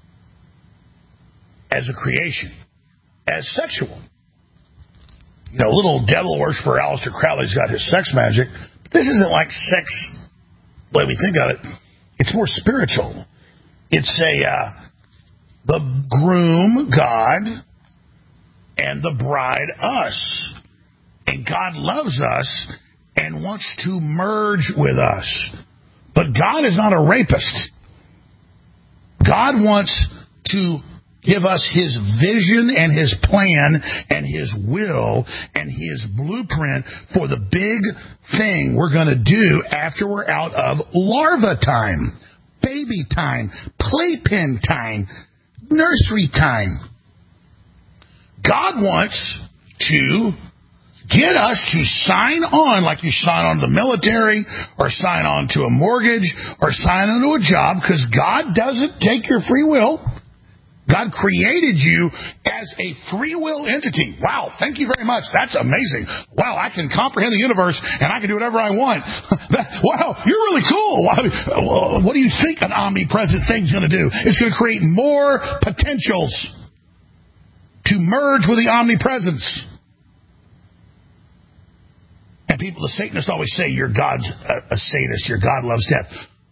S7: as a creation, as sexual. You know, little devil worshiper Aleister Crowley's got his sex magic, but this isn't like sex the way we think of it. It's more spiritual. It's the groom, God, and the bride, us. And God loves us and wants to merge with us. But God is not a rapist. God wants to give us His vision and His plan and His will and His blueprint for the big thing we're going to do after we're out of larva time, baby time, playpen time, nursery time. God wants to get us to sign on like you sign on to the military or sign on to a mortgage or sign on to a job, because God doesn't take your free will. God created you as a free will entity. Wow, thank you very much. That's amazing. Wow, I can comprehend the universe and I can do whatever I want. Wow, you're really cool. What do you think an omnipresent thing's going to do? It's going to create more potentials to merge with the omnipresence. And people, the Satanists always say, your God's a sadist, your God loves death.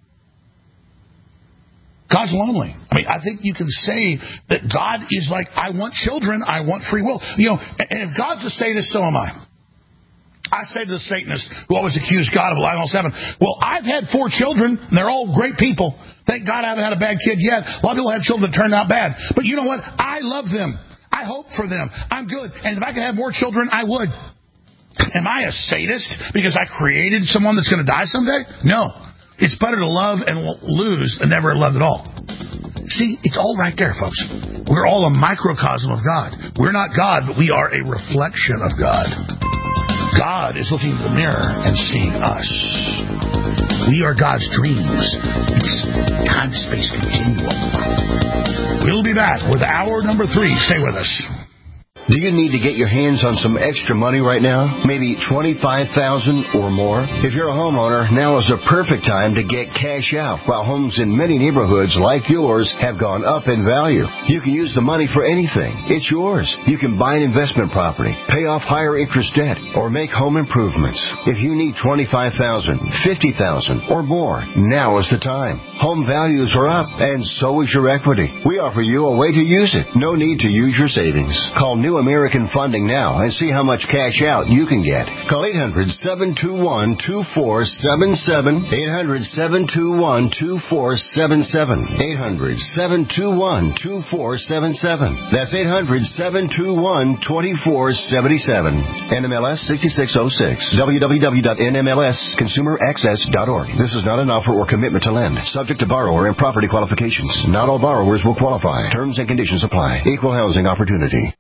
S7: God's lonely. I mean, I think you can say that God is like, I want children, I want free will. You know, and if God's a sadist, so am I. I say to the Satanists who always accuse God of lying on 7, well, I've had 4 children, and they're all great people. Thank God I haven't had a bad kid yet. A lot of people have children that turned out bad. But you know what? I love them. I hope for them. I'm good. And if I could have more children, I would. Am I a sadist because I created someone that's going to die someday? No. It's better to love and lose than never love at all. See, it's all right there, folks. We're all a microcosm of God. We're not God, but we are a reflection of God. God is looking in the mirror and seeing us. We are God's dreams. It's time-space continuum. We'll be back with hour number 3. Stay with us.
S12: Do you need to get your hands on some extra money right now? Maybe $25,000 or more? If you're a homeowner, now is the perfect time to get cash out. While homes in many neighborhoods like yours have gone up in value, you can use the money for anything. It's yours. You can buy an investment property, pay off higher interest debt, or make home improvements. If you need $25,000, $50,000, or more, now is the time. Home values are up, and so is your equity. We offer you a way to use it. No need to use your savings. Call New American Funding now and see how much cash out you can get. Call 800-721-2477. 800-721-2477. 800-721-2477. That's 800-721-2477. NMLS 6606. www.nmlsconsumeraccess.org. This is not an offer or commitment to lend. Subject to borrower and property qualifications. Not all borrowers will qualify. Terms and conditions apply. Equal housing opportunity.